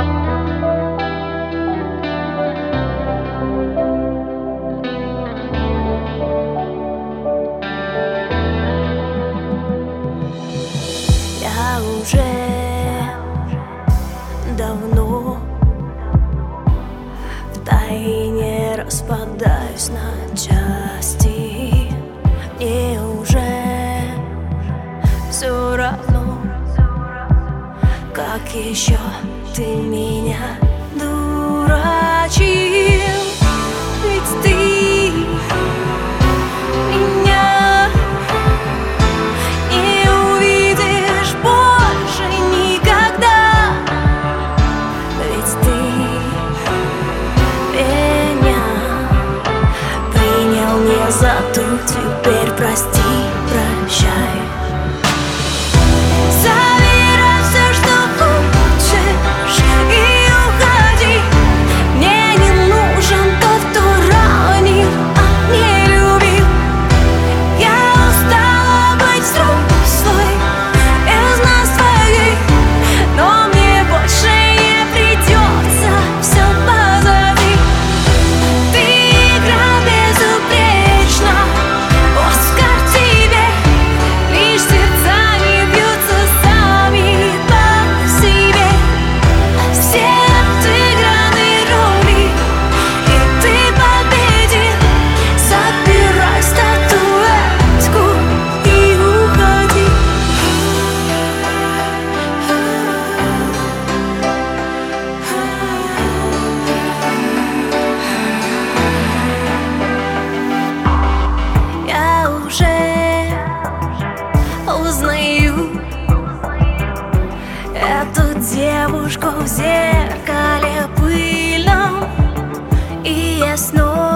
Я уже давно втайне распадаюсь на части. Мне уже все равно, как еще ты меня дурачил. Ведь ты меня не увидишь больше никогда. Ведь ты меня принял не за ту, теперь прости, прощай. Забирай все, что хочешь, и уходи. Мне не нужен тот, кто ранил, а не любил. Я устала быть взрослой из нас двоих, но мне больше не придется, все позади. Ты играл безупречно, Оскар тебе, лишь сердца не бьются сами по себе. Все отыграны роли, и ты победил. Забирай статуэтку и уходи. Я уже узнаю эту девушку в зеркале пыльном, и я снова